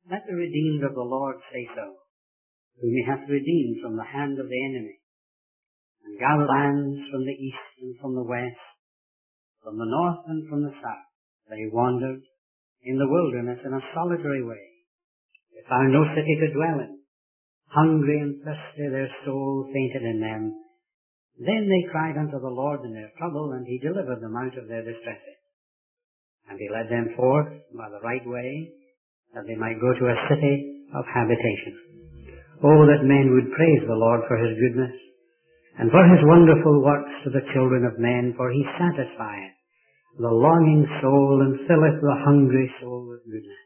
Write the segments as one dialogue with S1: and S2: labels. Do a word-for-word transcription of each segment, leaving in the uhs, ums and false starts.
S1: Let the redeemed of the Lord say so, whom he hath redeemed from the hand of the enemy, and gathered lands from the east and from the west, from the north and from the south. They wandered in the wilderness in a solitary way. They found no city to dwell in. Hungry and thirsty, their soul fainted in them. Then they cried unto the Lord in their trouble, and he delivered them out of their distresses. And he led them forth by the right way, that they might go to a city of habitation. Oh, that men would praise the Lord for his goodness, and for his wonderful works to the children of men, for he satisfieth the longing soul, and filleth the hungry soul with goodness.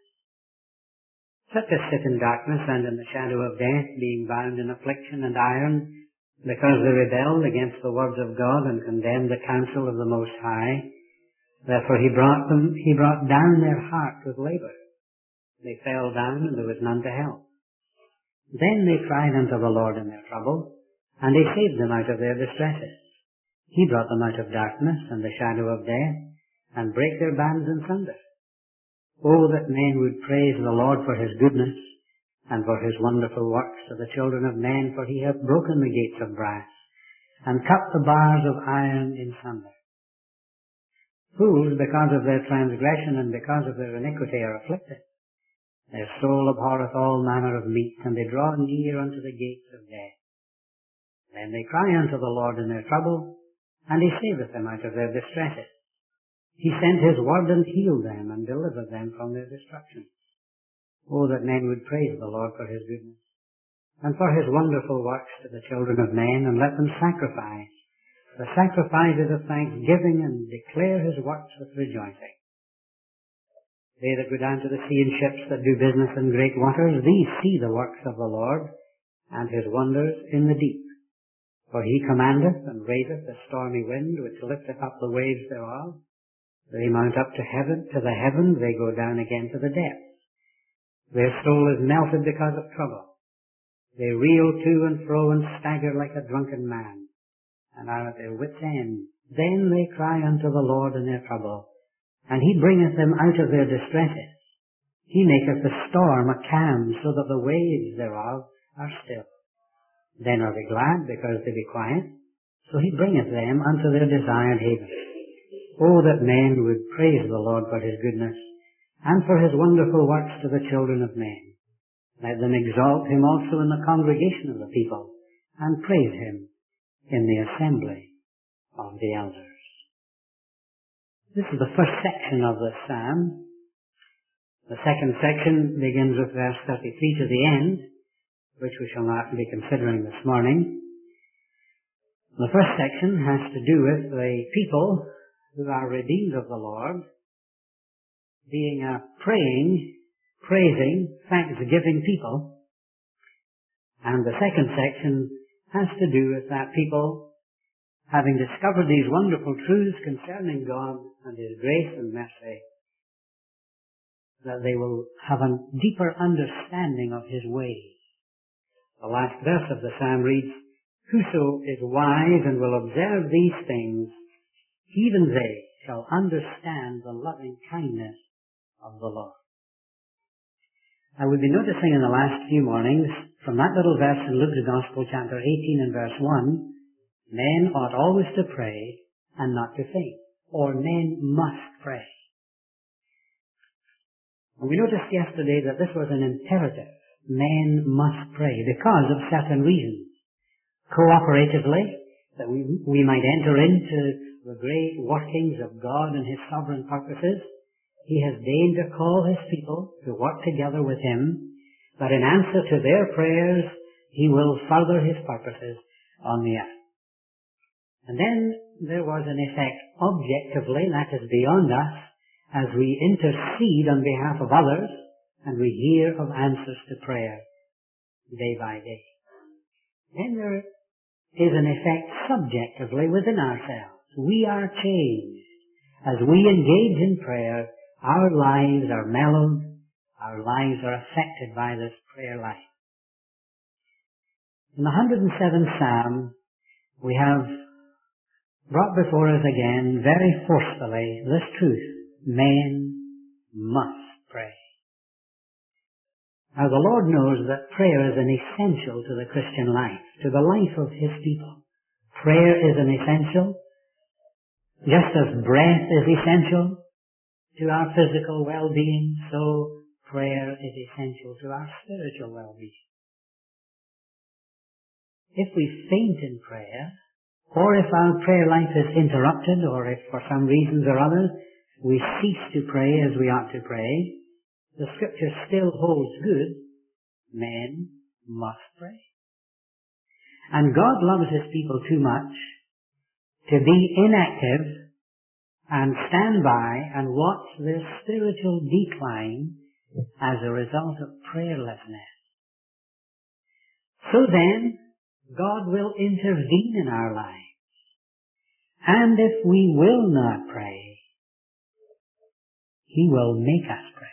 S1: Such as sit in darkness and in the shadow of death, being bound in affliction and iron, because they rebelled against the words of God, and condemned the counsel of the Most High. Therefore he brought them, he brought down their heart with labour. They fell down, and there was none to help. Then they cried unto the Lord in their trouble, and he saved them out of their distresses. He brought them out of darkness and the shadow of death, and brake their bands in sunder. Oh, that men would praise the Lord for his goodness, and for his wonderful works to the children of men, for he hath broken the gates of brass, and cut the bars of iron in sunder. Fools, because of their transgression and because of their iniquity, are afflicted. Their soul abhorreth all manner of meat, and they draw near unto the gates of death. Then they cry unto the Lord in their trouble, and he saveth them out of their distresses. He sent his word and healed them, and delivered them from their destruction. Oh, that men would praise the Lord for his goodness, and for his wonderful works to the children of men, and let them sacrifice the sacrifices of thanksgiving, and declare his works with rejoicing. They that go down to the sea in ships that do business in great waters, these see the works of the Lord, and his wonders in the deep. For he commandeth and raiseth a stormy wind, which lifteth up the waves thereof. They mount up to heaven, to the heavens, they go down again to the depths. Their soul is melted because of trouble. They reel to and fro and stagger like a drunken man, and are at their wits' end. Then they cry unto the Lord in their trouble, and he bringeth them out of their distresses. He maketh the storm a calm, so that the waves thereof are still. Then are they glad, because they be quiet, so he bringeth them unto their desired haven. Oh, that men would praise the Lord for his goodness, and for his wonderful works to the children of men. Let them exalt him also in the congregation of the people, and praise him in the assembly of the elders. This is the first section of the psalm. The second section begins with verse thirty-three to the end, which we shall not be considering this morning. The first section has to do with the people who are redeemed of the Lord, being a praying, praising, thanksgiving people. And the second section has to do with that people, having discovered these wonderful truths concerning God and his grace and mercy, that they will have a deeper understanding of his ways. The last verse of the psalm reads, "Whoso is wise and will observe these things, even they shall understand the loving kindness of the Lord." I would be noticing in the last few mornings, from that little verse in Luke's Gospel, chapter eighteen and verse one, men ought always to pray and not to faint, or men must pray. And we noticed yesterday that this was an imperative. Men must pray because of certain reasons. Cooperatively, that we, we might enter into the great workings of God and his sovereign purposes. He has deigned to call his people to work together with him, that in answer to their prayers, he will further his purposes on the earth. And then there was an effect objectively, that is beyond us, as we intercede on behalf of others, and we hear of answers to prayer day by day. Then there is an effect subjectively within ourselves. We are changed. As we engage in prayer, our lives are mellowed, our lives are affected by this prayer life. In the one hundred seventh Psalm, we have brought before us again, very forcefully, this truth: men must pray. Now the Lord knows that prayer is an essential to the Christian life, to the life of His people. Prayer is an essential, just as breath is essential to our physical well-being, so prayer is essential to our spiritual well-being. If we faint in prayer, or if our prayer life is interrupted, or if for some reasons or other we cease to pray as we ought to pray, the Scripture still holds good. Men must pray. And God loves His people too much to be inactive and stand by and watch their spiritual decline as a result of prayerlessness. So then, God will intervene in our lives. And if we will not pray, He will make us pray.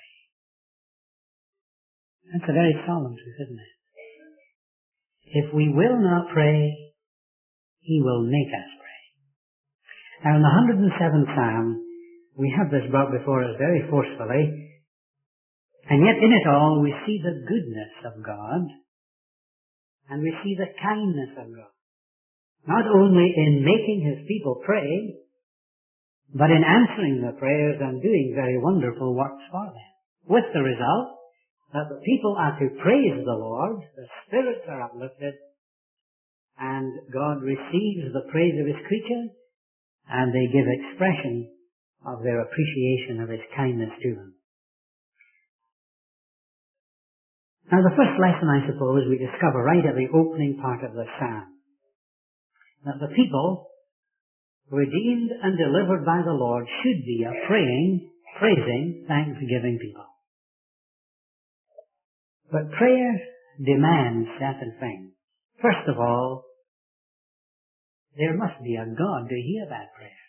S1: That's a very solemn truth, isn't it? If we will not pray, He will make us pray. Now in the one hundred seventh Psalm, we have this brought before us very forcefully, and yet in it all we see the goodness of God, and we see the kindness of God. Not only in making His people pray, but in answering the prayers and doing very wonderful works for them. With the result that the people are to praise the Lord, the spirits are uplifted, and God receives the praise of His creatures, and they give expression of their appreciation of His kindness to them. Now the first lesson, I suppose, we discover right at the opening part of the psalm, that the people, redeemed and delivered by the Lord, should be a praying, praising, thanksgiving people. But prayer demands certain things. First of all, there must be a God to hear that prayer.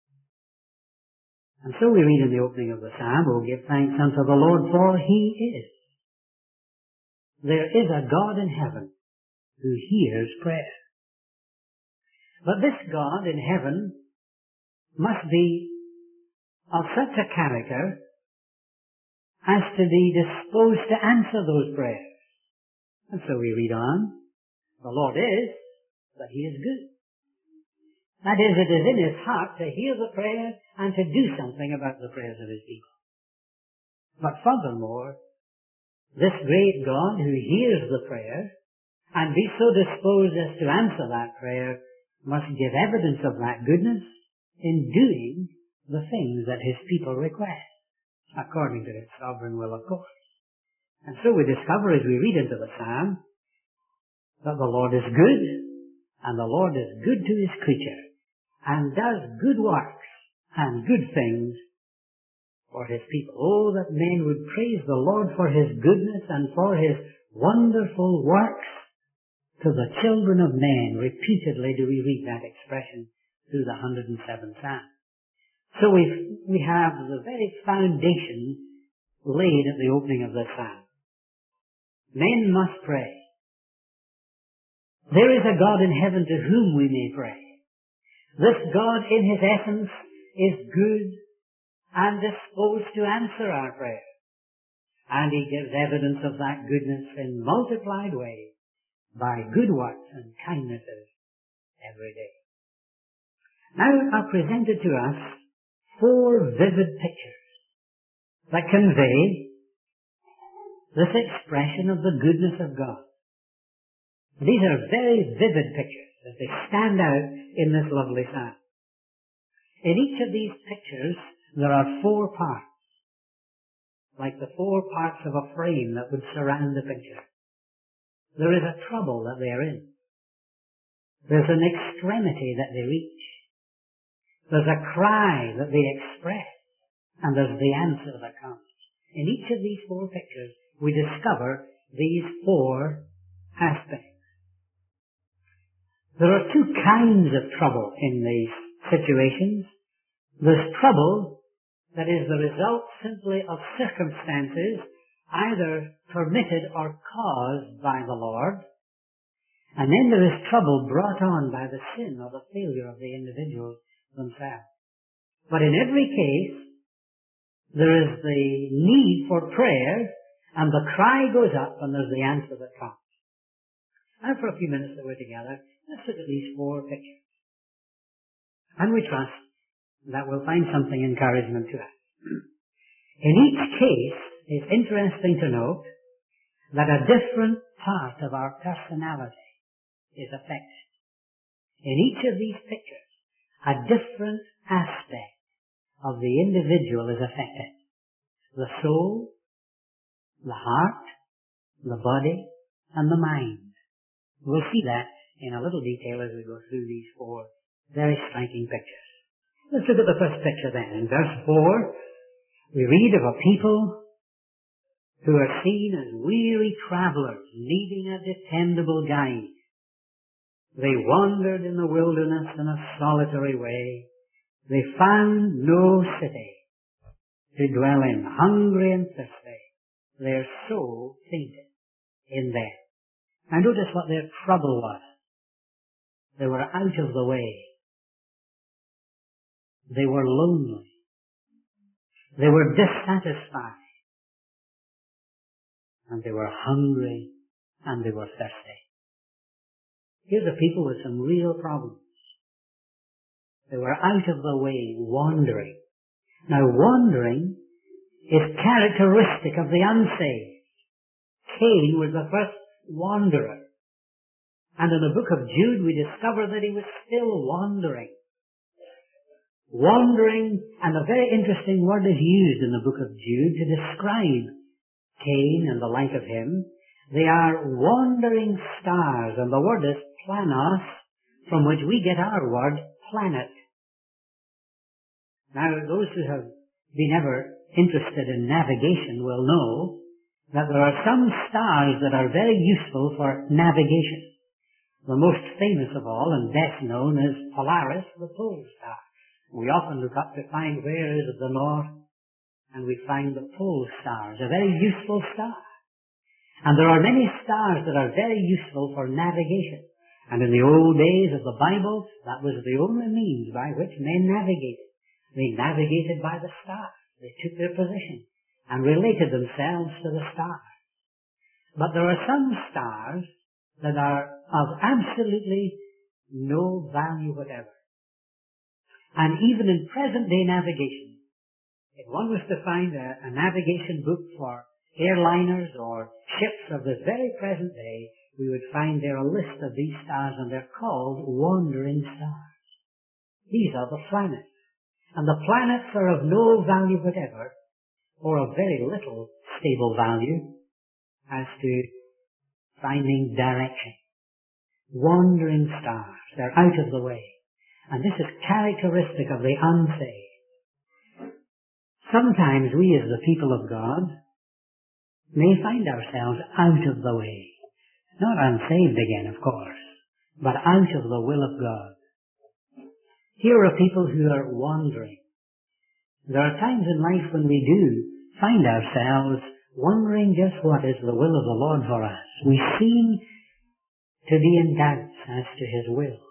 S1: And so we read in the opening of the psalm, "O give thanks unto the Lord, for He is." There is a God in heaven who hears prayer. But this God in heaven must be of such a character as to be disposed to answer those prayers. And so we read on, "The Lord is, but He is good." That is, it is in His heart to hear the prayer and to do something about the prayers of His people. But furthermore, this great God who hears the prayer and be so disposed as to answer that prayer must give evidence of that goodness in doing the things that His people request, according to His sovereign will, of course. And so we discover as we read into the psalm that the Lord is good, and the Lord is good to His creature, and does good works and good things for His people. Oh, that men would praise the Lord for His goodness and for His wonderful works to the children of men. Repeatedly do we read that expression through the one hundred seventh Psalm. So we we have the very foundation laid at the opening of the psalm. Men must pray. There is a God in heaven to whom we may pray. This God in His essence is good and disposed to answer our prayer. And He gives evidence of that goodness in multiplied ways by good works and kindnesses every day. Now are presented to us four vivid pictures that convey this expression of the goodness of God. These are very vivid pictures as they stand out in this lovely psalm. In each of these pictures there are four parts, like the four parts of a frame that would surround the picture. There is a trouble that they are in. There's an extremity that they reach. There's a cry that they express, and there's the answer that comes. In each of these four pictures we discover these four aspects. There are two kinds of trouble in these situations. There's trouble that is the result simply of circumstances either permitted or caused by the Lord. And then there is trouble brought on by the sin or the failure of the individuals themselves. But in every case, there is the need for prayer And the cry goes up and there's the answer that comes. And for a few minutes that we're together, let's look at these four pictures. And we trust that we'll find something encouragement to us. In each case, it's interesting to note that a different part of our personality is affected. In each of these pictures, a different aspect of the individual is affected. The soul, the heart, the body, and the mind. We'll see that in a little detail as we go through these four very striking pictures. Let's look at the first picture then. In verse four, we read of a people who are seen as weary travelers needing a dependable guide. They wandered in the wilderness in a solitary way. They found no city to dwell in, hungry and thirsty. Their soul fainted in them. And notice what their trouble was. They were out of the way. They were lonely. They were dissatisfied. And they were hungry and they were thirsty. Here's a people with some real problems. They were out of the way, wandering. Now, wandering is characteristic of the unsaved. Cain was the first wanderer. And in the book of Jude, we discover that he was still wandering. Wandering, and a very interesting word is used in the book of Jude to describe Cain and the like of him. They are wandering stars, and the word is planos, from which we get our word planet. Now, those who have been ever interested in navigation will know that there are some stars that are very useful for navigation. The most famous of all and best known is Polaris, the pole star. We often look up to find where is the north, and we find the pole stars, a very useful star. And there are many stars that are very useful for navigation. And in the old days of the Bible, that was the only means by which men navigated. They navigated by the stars. They took their position and related themselves to the stars. But there are some stars that are of absolutely no value whatever. And even in present-day navigation, if one was to find a, a navigation book for airliners or ships of this very present day, we would find there a list of these stars, and they're called wandering stars. These are the planets. And the planets are of no value whatever, or of very little stable value as to finding direction. Wandering stars. They're out of the way. And this is characteristic of the unsaved. Sometimes we as the people of God may find ourselves out of the way. Not unsaved again, of course, but out of the will of God. Here are people who are wandering. There are times in life when we do find ourselves wondering just what is the will of the Lord for us. We seem to be in doubt as to His will.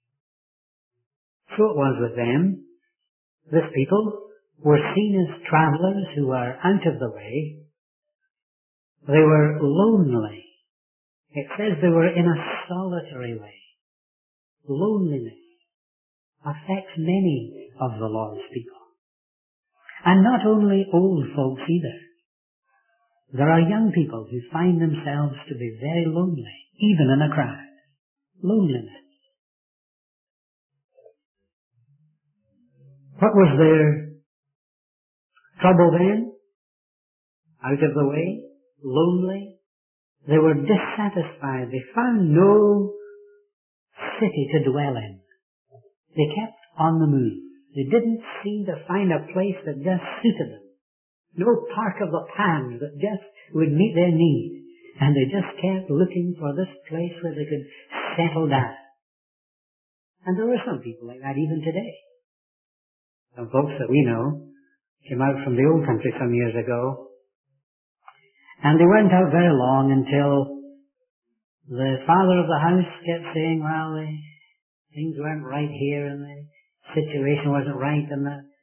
S1: So it was with them. This people were seen as travelers who were out of the way. They were lonely. It says they were in a solitary way. Loneliness affects many of the Lord's people. And not only old folks either. There are young people who find themselves to be very lonely, even in a crowd. Loneliness. What was their trouble then? Out of the way, lonely. They were dissatisfied. They found no city to dwell in. They kept on the move. They didn't seem to find a place that just suited them. No park of the palms that just would meet their needs. And they just kept looking for this place where they could settle down. And there are some people like that even today. Some folks that we know came out from the old country some years ago. And they weren't out very long until the father of the house kept saying, well, the things weren't right here and the situation wasn't right and the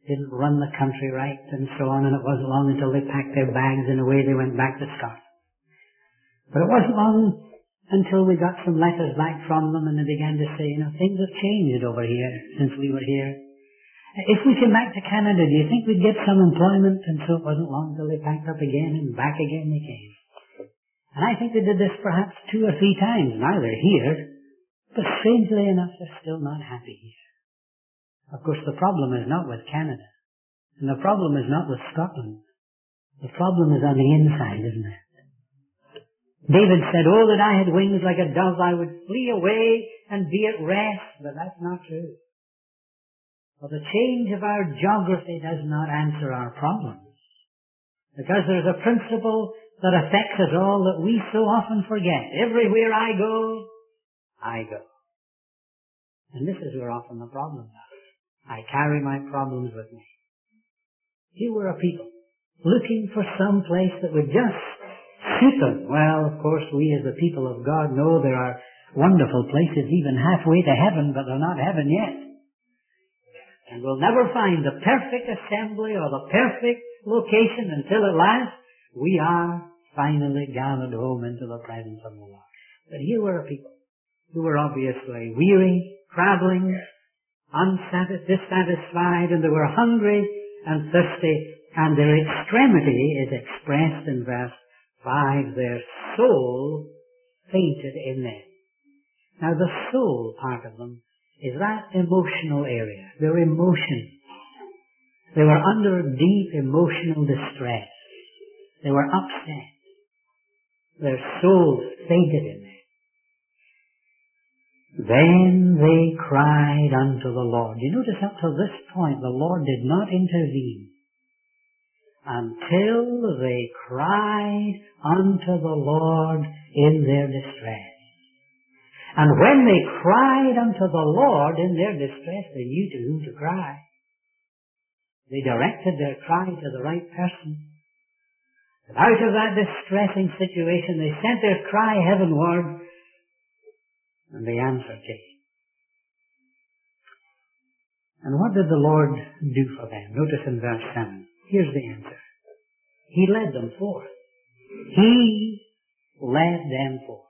S1: didn't run the country right and so on, and it wasn't long until they packed their bags and away they went back to Scotland. But it wasn't long until we got some letters back from them and they began to say, you know, things have changed over here since we were here. If we came back to Canada, do you think we'd get some employment? And so it wasn't long until they packed up again and back again they came. And I think they did this perhaps two or three times. Now they're here, but strangely enough, they're still not happy here. Of course, the problem is not with Canada. And the problem is not with Scotland. The problem is on the inside, isn't it? David said, oh, that I had wings like a dove, I would flee away and be at rest. But that's not true. For the change of our geography does not answer our problems. Because there's a principle that affects us all that we so often forget. Everywhere I go, I go. And this is where often the problem is. I carry my problems with me. Here were a people looking for some place that would just suit them. Well, of course, we as the people of God know there are wonderful places even halfway to heaven, but they're not heaven yet. And we'll never find the perfect assembly or the perfect location until at last we are finally gathered home into the presence of the Lord. But here were a people who were obviously weary, traveling, unsatisfied, dissatisfied, and they were hungry and thirsty, and their extremity is expressed in verse five. Their soul fainted in them. Now the soul part of them is that emotional area, their emotions. They were under deep emotional distress. They were upset. Their souls fainted in them. Then they cried unto the Lord. You notice up to this point the Lord did not intervene until they cried unto the Lord in their distress. And when they cried unto the Lord in their distress, they knew to whom to cry. They directed their cry to the right person. And out of that distressing situation, they sent their cry heavenward, and the answer came. And what did the Lord do for them? Notice in verse seven. Here's the answer. He led them forth. He led them forth.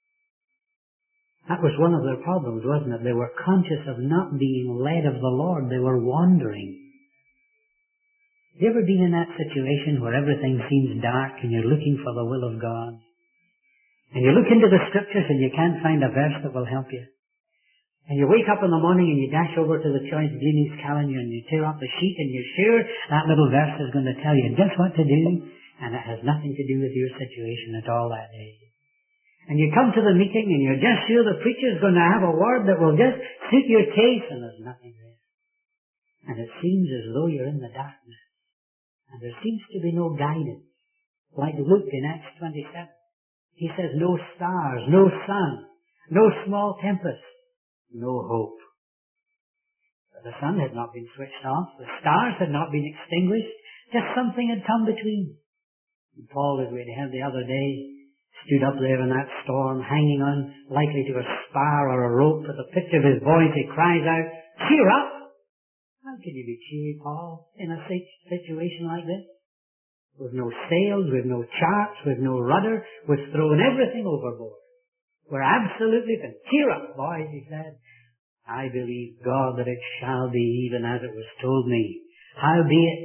S1: That was one of their problems, wasn't it? They were conscious of not being led of the Lord. They were wandering. Have you ever been in that situation where everything seems dark and you're looking for the will of God? And you look into the scriptures and you can't find a verse that will help you. And you wake up in the morning and you dash over to the Choice Gleanings calendar and you tear up the sheet and you're sure that little verse is going to tell you just what to do, and it has nothing to do with your situation at all that day. And you come to the meeting and you're just sure the preacher's going to have a word that will just suit your case, and there's nothing there. And it seems as though you're in the darkness. And there seems to be no guidance. Like Luke in Acts twenty-seven. He says no stars, no sun, no small tempest, no hope. But the sun had not been switched off. The stars had not been extinguished. Just something had come between. And Paul, as we had heard the other day, stood up there in that storm, hanging on, likely to a spar or a rope. At the pitch of his voice, he cries out, "Cheer up!" How can you be cheery, Paul, in a situation like this? With no sails, with no charts, with no rudder, with throwing everything overboard. We're absolutely fit. Cheer up, boys, he said. I believe God that it shall be even as it was told me. Howbeit,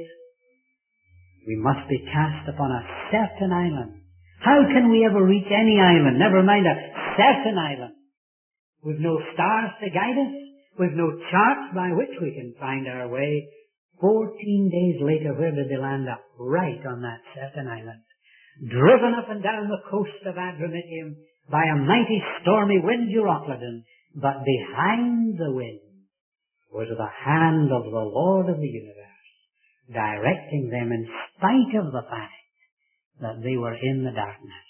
S1: we must be cast upon a certain island. How can we ever reach any island? Never mind a certain island. With no stars to guide us, with no charts by which we can find our way. Fourteen days later, where did they land up? Right on that certain island. Driven up and down the coast of Adramyttium by a mighty stormy wind, Euroclydon. But behind the wind was the hand of the Lord of the universe, directing them in spite of the fact that they were in the darkness.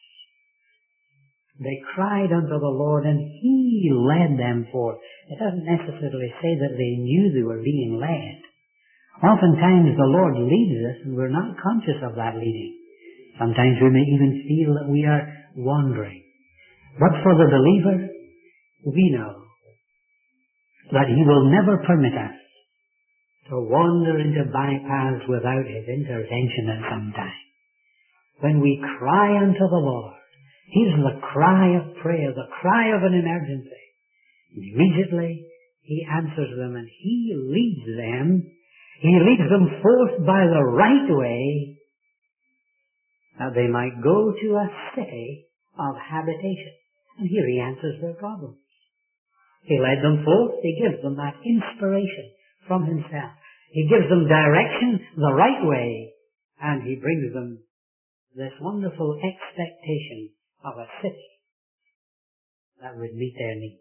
S1: They cried unto the Lord, and He led them forth. It doesn't necessarily say that they knew they were being led. Oftentimes the Lord leads us and we're not conscious of that leading. Sometimes we may even feel that we are wandering. But for the believer, we know that He will never permit us to wander into bypaths without His intervention at some time. When we cry unto the Lord, Here's the cry of prayer, the cry of an emergency. Immediately He answers them and He leads them. He leads them forth by the right way that they might go to a city of habitation. And here He answers their problems. He led them forth. He gives them that inspiration from Himself. He gives them direction the right way. And He brings them this wonderful expectation of a city that would meet their needs.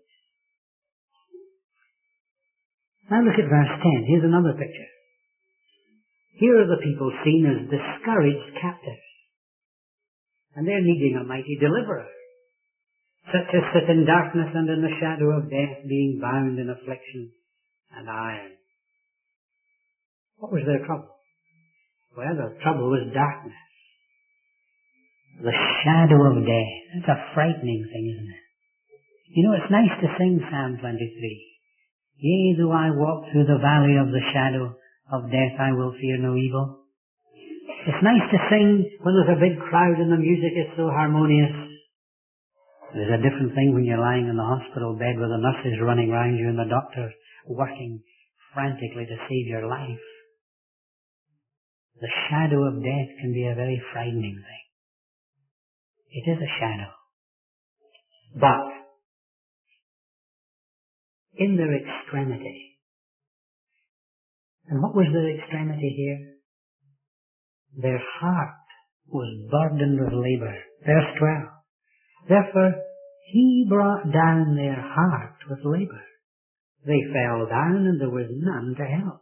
S1: Now look at verse ten. Here's another picture. Here are the people seen as discouraged captives. And they're needing a mighty deliverer. Such as sit in darkness and in the shadow of death, being bound in affliction and iron. What was their trouble? Well, their trouble was darkness. The shadow of death. It's a frightening thing, isn't it? You know, it's nice to sing Psalm twenty-three. Yea, though I walk through the valley of the shadow of death, I will fear no evil. It's nice to sing when there's a big crowd and the music is so harmonious. There's a different thing when you're lying in the hospital bed with the nurses running around you and the doctor working frantically to save your life. The shadow of death can be a very frightening thing. It is a shadow. But in their extremity, and what was their extremity here? Their heart was burdened with labor. Verse twelve. Therefore, He brought down their heart with labor. They fell down and there was none to help.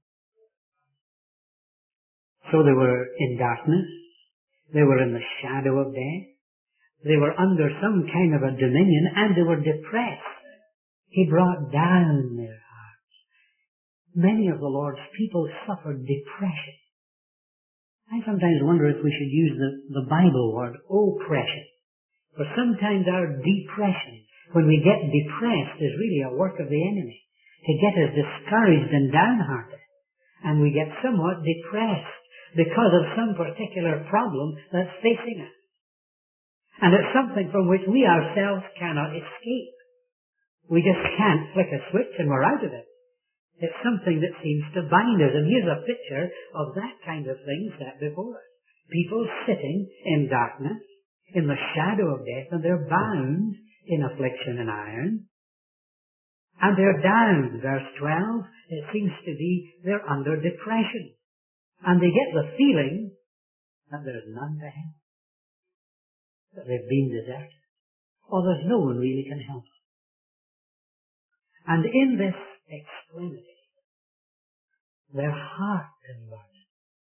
S1: So they were in darkness. They were in the shadow of death. They were under some kind of a dominion and they were depressed. He brought down their hearts. Many of the Lord's people suffered depression. I sometimes wonder if we should use the, the Bible word oppression. For sometimes our depression, when we get depressed, is really a work of the enemy to get us discouraged and downhearted. And we get somewhat depressed because of some particular problem that's facing us. And it's something from which we ourselves cannot escape. We just can't flick a switch and we're out of it. It's something that seems to bind us. And here's a picture of that kind of thing set before us. People sitting in darkness, in the shadow of death, and they're bound in affliction and iron. And they're down. Verse twelve, it seems to be they're under depression. And they get the feeling that there's none to help. That they've been deserted. Or there's no one really can help them. And in this extremity, their heart is burdened.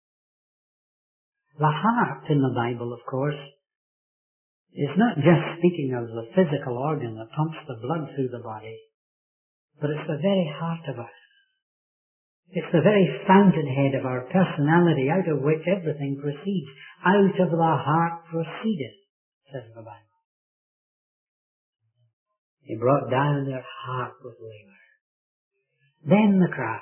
S1: The heart in the Bible, of course, is not just speaking of the physical organ that pumps the blood through the body, but it's the very heart of us. It's the very fountainhead of our personality out of which everything proceeds. Out of the heart proceedeth, says the Bible. He brought down their heart with labor. Then the cry.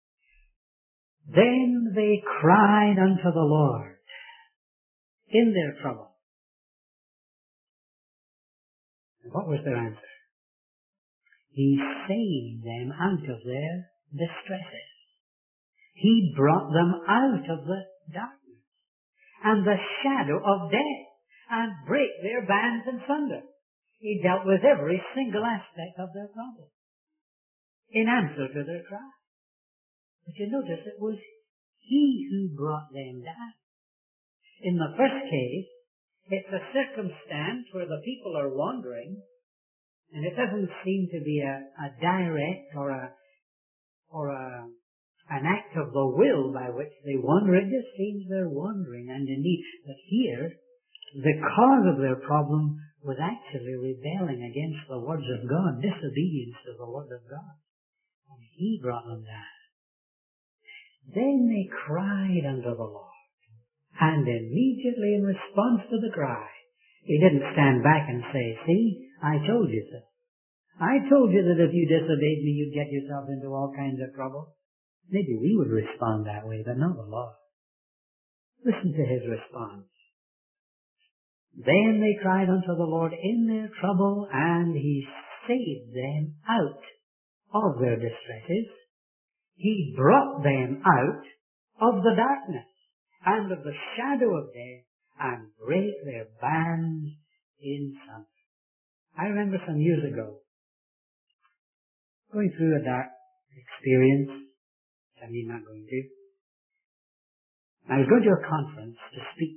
S1: Then they cried unto the Lord in their trouble. And what was their answer? He saved them out of their distresses. He brought them out of the darkness and the shadow of death and break their bands in sunder. He dealt with every single aspect of their problem in answer to their cry. But you notice it was He who brought them down. In the first case, it's a circumstance where the people are wandering, and it doesn't seem to be a, a direct or a or a an act of the will by which they wander. It just seems they're wandering, and indeed, but here, the cause of their problem was actually rebelling against the words of God, disobedience to the word of God. And He brought them down. Then they cried unto the Lord. And immediately in response to the cry, He didn't stand back and say, see, I told you so. I told you that if you disobeyed me, you'd get yourself into all kinds of trouble. Maybe we would respond that way, but not the Lord. Listen to his response. Then they cried unto the Lord in their trouble, and he saved them out of their distresses. He brought them out of the darkness and of the shadow of death, and brake their bands in sunder. I remember some years ago going through a dark experience, which I'm not going to. I was going to a conference to speak.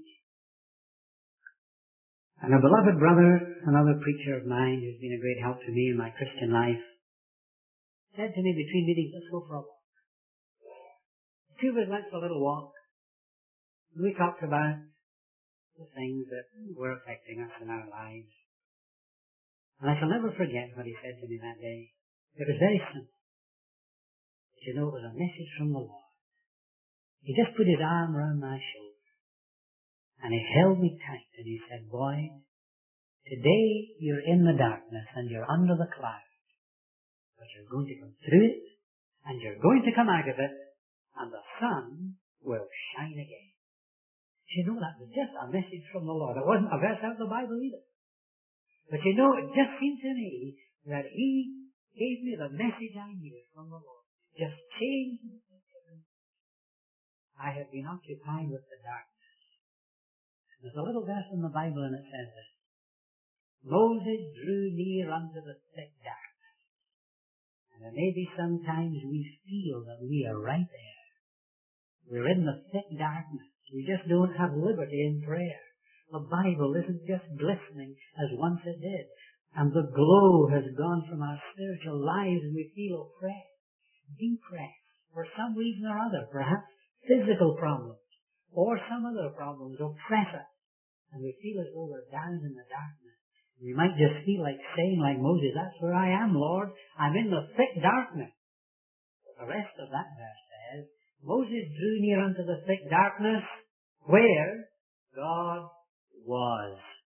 S1: And a beloved brother, another preacher of mine who's been a great help to me in my Christian life, said to me between meetings, let's go for a walk. The two of us went for a little walk. We talked about the things that were affecting us in our lives. And I shall never forget what he said to me that day. It was very simple. But you know, it was a message from the Lord. He just put his arm around my shoulder, and he held me tight, and he said, Boyd, today you're in the darkness, and you're under the cloud, but you're going to come through it, and you're going to come out of it, and the sun will shine again. You know, that was just a message from the Lord. It wasn't a verse out of the Bible either. But you know, it just seemed to me that he gave me the message I needed from the Lord. Just changed me. I have been occupied with the darkness. There's a little verse in the Bible and it says this. Moses drew near unto the thick darkness. And there may be sometimes we feel that we are right there. We're in the thick darkness. We just don't have liberty in prayer. The Bible isn't just glistening as once it did. And the glow has gone from our spiritual lives and we feel oppressed, depressed, for some reason or other. Perhaps physical problems or some other problems oppress us. And we feel as though we're down in the darkness. We might just feel like saying like Moses, that's where I am, Lord. I'm in the thick darkness. But the rest of that verse says, Moses drew near unto the thick darkness where God was.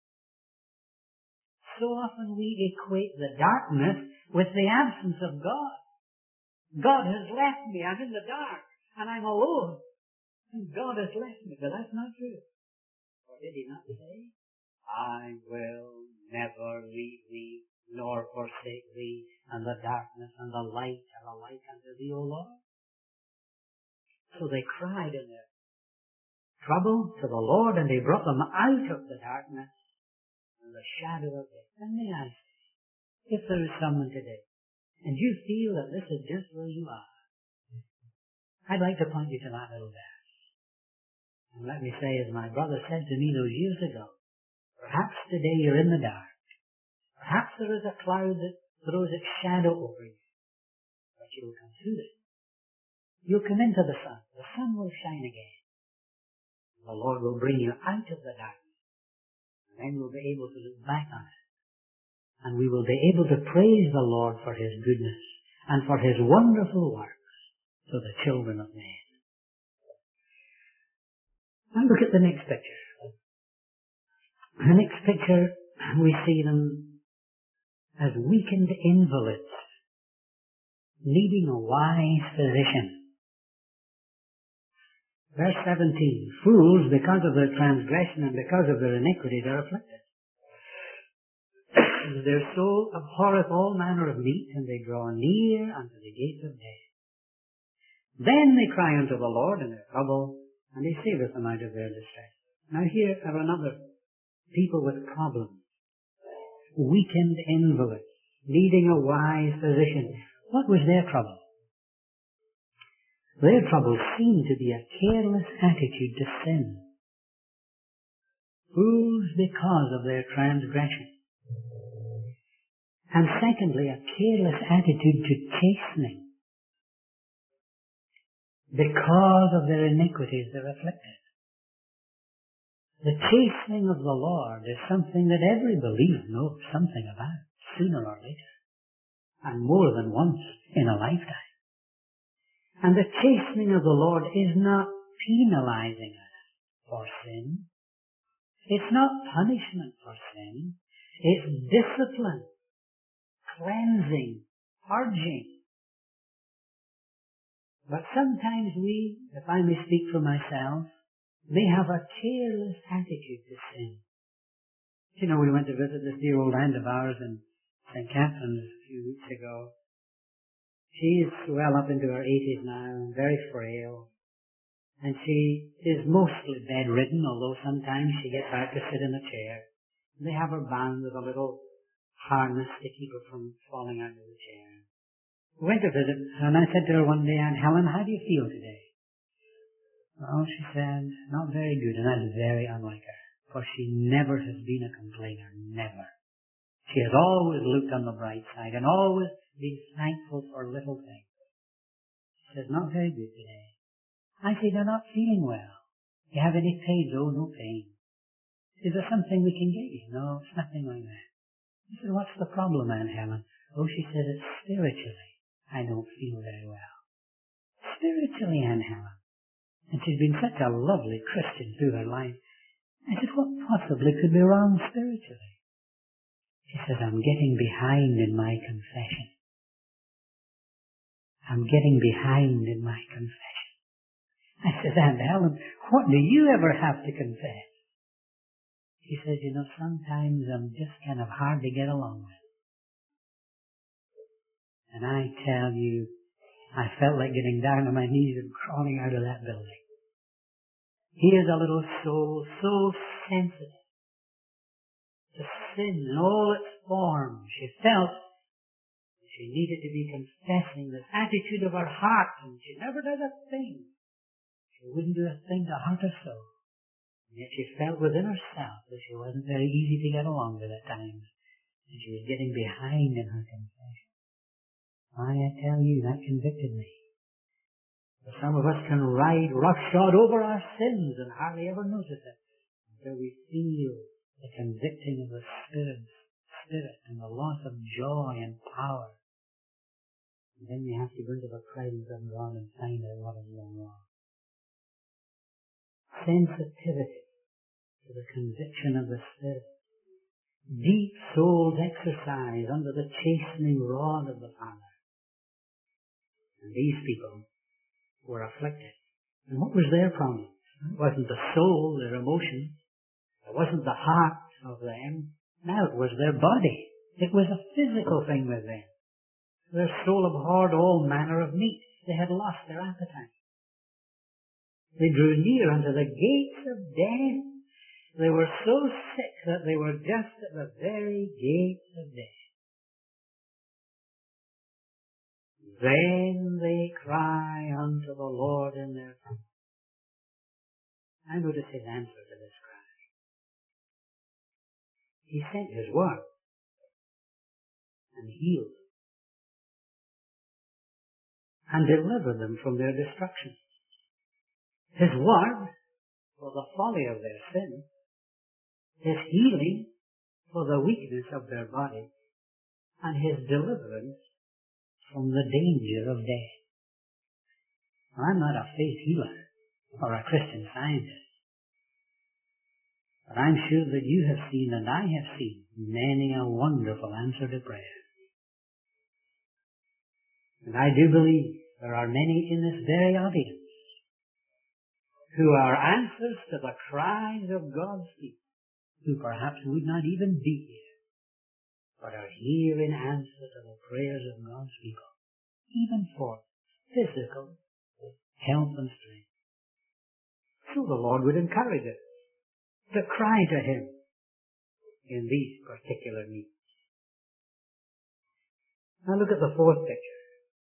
S1: So often we equate the darkness with the absence of God. God has left me. I'm in the dark and I'm alone. And God has left me. But that's not true. Or did he not say, I will never leave thee nor forsake thee, and the darkness and the light are alike unto thee, O Lord? So they cried in their trouble to the Lord, and he brought them out of the darkness and the shadow of death. And may I say, if there is someone today, and you feel that this is just where you are, I'd like to point you to that little verse. And let me say, as my brother said to me those years ago, perhaps today you're in the dark. Perhaps there is a cloud that throws its shadow over you. But you'll come through it. You'll come into the sun. The sun will shine again. The Lord will bring you out of the darkness. And then we'll be able to look back on it. And we will be able to praise the Lord for his goodness and for his wonderful works to the children of men. Now look at the next picture. The next picture, we see them as weakened invalids needing a wise physician. Verse seventeen, fools, because of their transgression and because of their iniquity, are afflicted. Their soul abhorreth all manner of meat, and they draw near unto the gates of death. Then they cry unto the Lord in their trouble, and he saveth them out of their distress. Now here are another people with problems. Weakened invalids, needing a wise physician. What was their trouble? Their trouble seemed to be a careless attitude to sin. Fools because of their transgression. And secondly, a careless attitude to chastening. Because of their iniquities they're afflicted. The chastening of the Lord is something that every believer knows something about, sooner or later, and more than once in a lifetime. And the chastening of the Lord is not penalizing us for sin. It's not punishment for sin. It's discipline, cleansing, purging. But sometimes we, if I may speak for myself, may have a careless attitude to sin. You know, we went to visit this dear old aunt of ours in Saint Catherine's a few weeks ago. She's well up into her eighties now and very frail. And she is mostly bedridden, although sometimes she gets out to sit in a chair. They have her bound with a little harness to keep her from falling out of the chair. We went to visit, and I said to her one day, Aunt Helen, how do you feel today? Oh, she said, not very good, and that's very unlike her, for she never has been a complainer, never. She has always looked on the bright side and always been thankful for little things. She says, not very good today. I say, you're not feeling well. You have any pain? Oh, no pain. Is there something we can get you? No, it's nothing like that. I said, what's the problem, Aunt Helen? Oh, she said, it's spiritually. I don't feel very well. Spiritually, Aunt Helen. And she's been such a lovely Christian through her life. I said, what possibly could be wrong spiritually? She says, I'm getting behind in my confession. I'm getting behind in my confession. I said, Aunt Helen, what do you ever have to confess? She says, you know, sometimes I'm just kind of hard to get along with. And I tell you, I felt like getting down on my knees and crawling out of that building. Here's a little soul so sensitive to sin in all its forms. She felt she needed to be confessing this attitude of her heart, and she never did a thing. She wouldn't do a thing to hurt her soul. And yet she felt within herself that she wasn't very easy to get along with at times, and she was getting behind in her confession. Why, I tell you, that convicted me. But some of us can ride roughshod over our sins and hardly ever notice it until we feel the convicting of the Spirit, Spirit and the loss of joy and power. And then we have to go into the presence of God and find out what is going wrong. Sensitivity to the conviction of the Spirit. Deep souled exercise under the chastening rod of the Father. And these people were afflicted. And what was their problem? It wasn't the soul, their emotions. It wasn't the heart of them. Now it was their body. It was a physical thing with them. Their soul abhorred all manner of meat. They had lost their appetite. They drew near unto the gates of death. They were so sick that they were just at the very gates of death. Then they cry unto the Lord in their trouble. I notice his answer to this cry. He sent his word and healed them and delivered them from their destruction. His word for the folly of their sin, his healing for the weakness of their body, and his deliverance from the danger of death. Now, I'm not a faith healer or a Christian scientist, but I'm sure that you have seen and I have seen many a wonderful answer to prayer. And I do believe there are many in this very audience who are answers to the cries of God's people, who perhaps would not even be here, but are here in answer to the prayers of God's people, even for physical health and strength. So the Lord would encourage us to cry to Him in these particular needs. Now look at the fourth picture.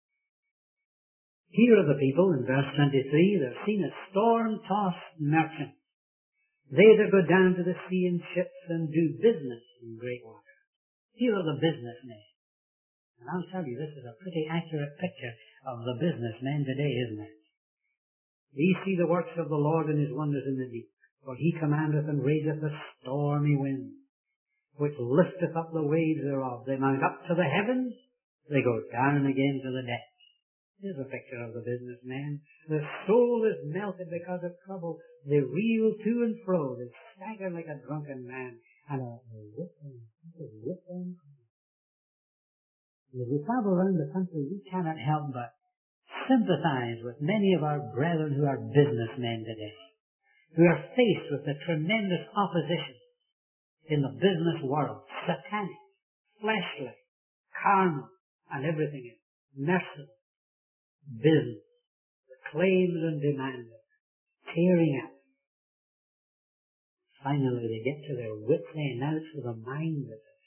S1: Here are the people in verse twenty-three. They're seen as storm-tossed merchants. They that go down to the sea in ships and do business in great water. Here are the businessmen. And I'll tell you, this is a pretty accurate picture of the businessmen today, isn't it? These see the works of the Lord and His wonders in the deep. For He commandeth and raiseth a stormy wind, which lifteth up the waves thereof. They mount up to the heavens, they go down again to the depths. Here's a picture of the businessman. The soul is melted because of trouble. They reel to and fro. They stagger like a drunken man. And a whipping, a whipping. As we travel around the country, we cannot help but sympathize with many of our brethren who are businessmen today, who are faced with the tremendous opposition in the business world, satanic, fleshly, carnal, and everything else, merciless, business, the claims and demands, tearing up. Finally, they get to their wits' end. Now it's for the mind of it.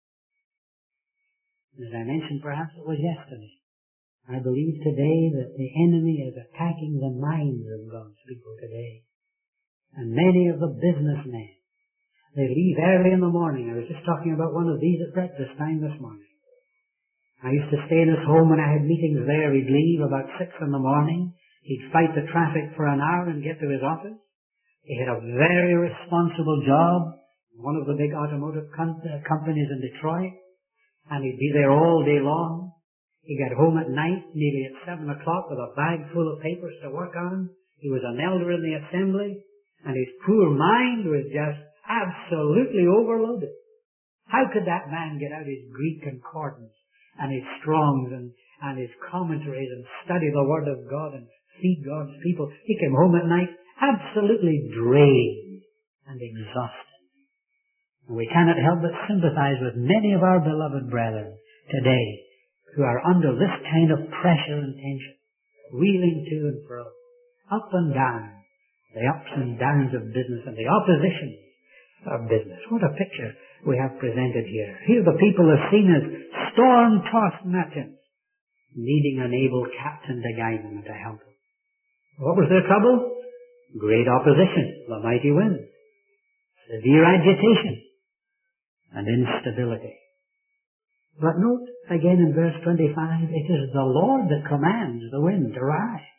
S1: As I mentioned, perhaps it was yesterday, I believe today that the enemy is attacking the minds of God's people today. And many of the businessmen, they leave early in the morning. I was just talking about one of these at breakfast time this morning. I used to stay in his home when I had meetings there. He'd leave about six in the morning. He'd fight the traffic for an hour and get to his office. He had a very responsible job, one of the big automotive com- uh, companies in Detroit, and he'd be there all day long. He got home at night, nearly at seven o'clock, with a bag full of papers to work on. He was an elder in the assembly, and his poor mind was just absolutely overloaded. How could that man get out his Greek concordance and his Strongs and, and his commentaries and study the Word of God and feed God's people? He came home at night absolutely drained and exhausted. And we cannot help but sympathize with many of our beloved brethren today who are under this kind of pressure and tension, wheeling to and fro, up and down, the ups and downs of business and the opposition of business. What a picture we have presented here. Here the people are seen as storm-tossed merchants, needing an able captain to guide them and to help them. What was their trouble? Great opposition, the mighty winds, severe agitation, and instability. But note again in verse twenty-five, it is the Lord that commands the wind to rise.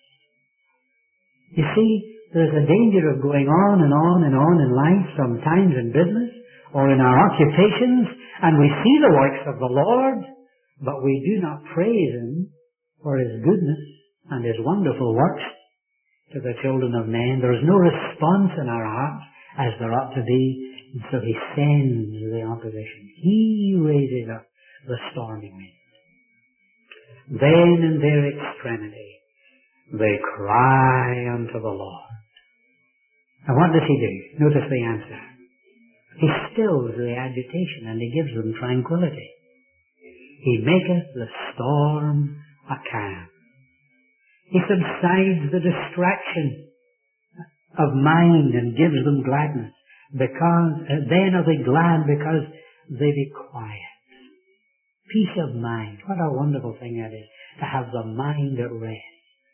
S1: You see, there's a danger of going on and on and on in life, sometimes in business or in our occupations, and we see the works of the Lord, but we do not praise Him for His goodness and His wonderful works to the children of men. There is no response in our hearts as there ought to be, and so He sends the opposition. He raises up the stormy wind. Then in their extremity they cry unto the Lord. And what does He do? Notice the answer. He stills the agitation and He gives them tranquility. He maketh the storm a calm. He subsides the distraction of mind and gives them gladness. Because uh, then are they glad because they be quiet. Peace of mind. What a wonderful thing that is, to have the mind at rest.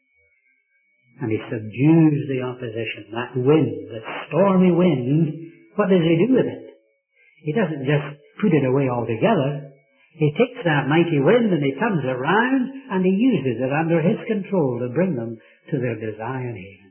S1: And He subdues the opposition, that wind, the stormy wind. What does He do with it? He doesn't just put it away altogether. He takes that mighty wind and He turns it around and He uses it under His control to bring them to their desired haven.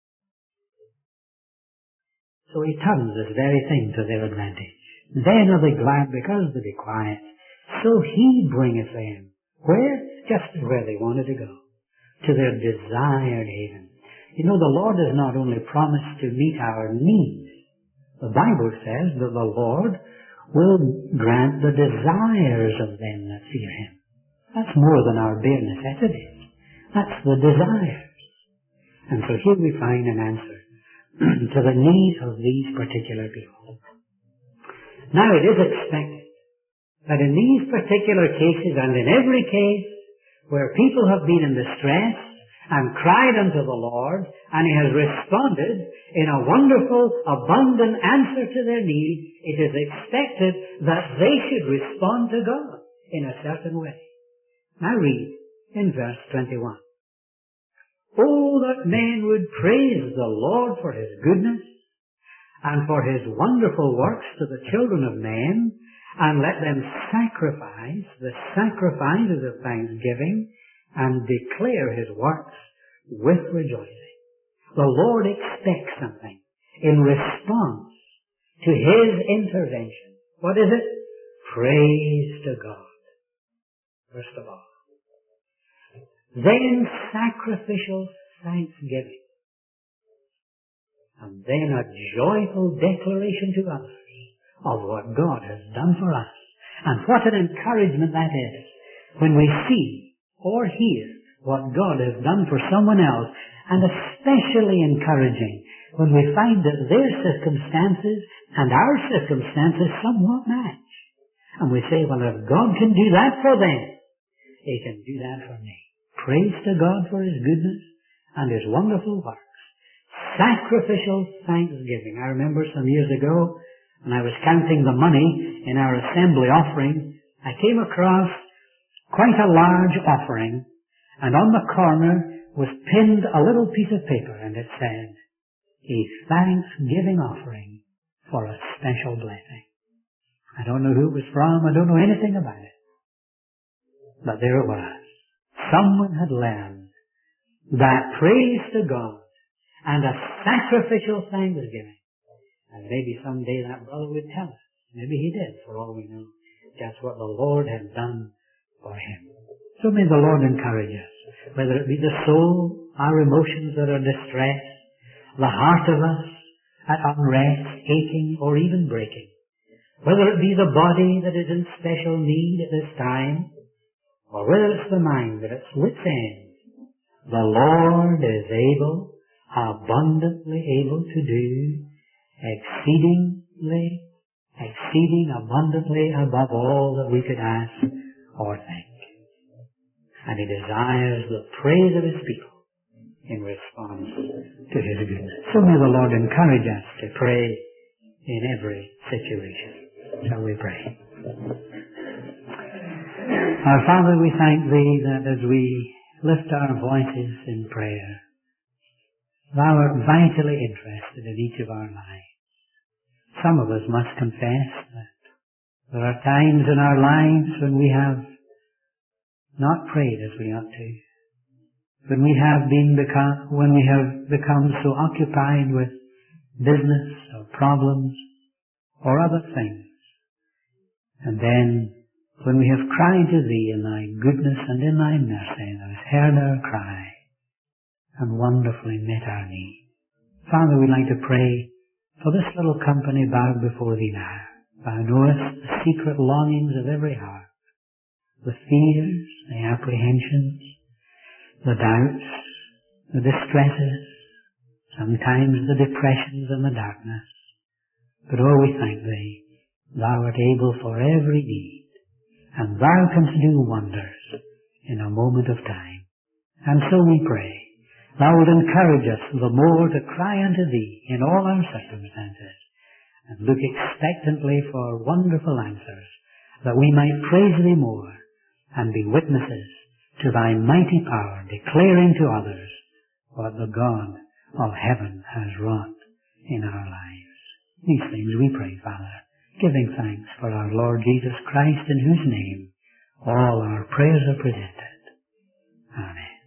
S1: So He turns this very thing to their advantage. Then are they glad because they be quiet. So He bringeth them. Where? Just where they wanted to go. To their desired haven. You know, the Lord has not only promised to meet our needs. The Bible says that the Lord will grant the desires of them that fear Him. That's more than our bare necessities. That's the desires. And so here we find an answer to the needs of these particular people. Now it is expected that in these particular cases, and in every case where people have been in distress and cried unto the Lord, and He has responded in a wonderful, abundant answer to their need, it is expected that they should respond to God in a certain way. Now read in verse twenty-one. Oh, that men would praise the Lord for His goodness and for His wonderful works to the children of men, and let them sacrifice the sacrifices of thanksgiving and declare His works with rejoicing. The Lord expects something in response to His intervention. What is it? Praise to God, first of all. Then sacrificial thanksgiving. And then a joyful declaration to others of what God has done for us. And what an encouragement that is when we see or hear what God has done for someone else, and especially encouraging when we find that their circumstances and our circumstances somewhat match. And we say, well, if God can do that for them, He can do that for me. Praise to God for His goodness and His wonderful works. Sacrificial thanksgiving. I remember some years ago, when I was counting the money in our assembly offering, I came across quite a large offering, and on the corner was pinned a little piece of paper, and it said, a thanksgiving offering for a special blessing. I don't know who it was from, I don't know anything about it. But there it was. Someone had learned that praise to God and a sacrificial thanksgiving. And maybe someday that brother would tell us. Maybe he did, for all we know. That's what the Lord had done for him. So may the Lord encourage us, whether it be the soul, our emotions that are distressed, the heart of us at unrest, aching, or even breaking, whether it be the body that is in special need at this time, or whether it's the mind that it's wit's end, the Lord is able, abundantly able to do, exceedingly, exceeding abundantly above all that we could ask or think. And He desires the praise of His people in response to His goodness. So may the Lord encourage us to pray in every situation. Shall we pray? Our Father, we thank Thee that as we lift our voices in prayer, Thou art vitally interested in each of our lives. Some of us must confess that there are times in our lives when we have not prayed as we ought to. When we have been become, when we have become so occupied with business or problems or other things. And then when we have cried to Thee in Thy goodness and in Thy mercy, Thou hast heard our cry and wonderfully met our need. Father, we'd like to pray for this little company bowed before Thee now. Thou knowest the secret longings of every heart, the fears, the apprehensions, the doubts, the distresses, sometimes the depressions and the darkness. But oh, we thank Thee, Thou art able for every need, and Thou canst do wonders in a moment of time. And so we pray, Thou wilt encourage us the more to cry unto Thee in all our circumstances, and look expectantly for wonderful answers, that we might praise Thee more, and be witnesses to Thy mighty power, declaring to others what the God of heaven has wrought in our lives. These things we pray, Father, giving thanks for our Lord Jesus Christ, in whose name all our prayers are presented.